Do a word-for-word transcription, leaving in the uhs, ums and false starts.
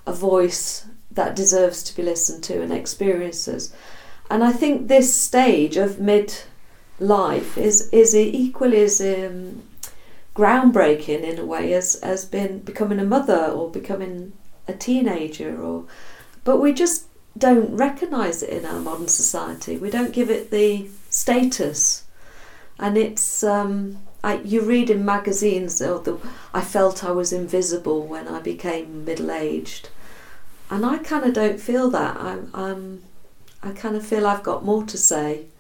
a voice that deserves to be listened to and experiences. And I think this stage of midlife is is equally as um, groundbreaking in a way as as been becoming a mother or becoming a teenager, or but we just don't recognise it in our modern society. We don't give it the status, and it's um, I, you read in magazines, oh, the, I felt I was invisible when I became middle-aged, and I kind of don't feel that. I'm, I'm I kind of feel I've got more to say,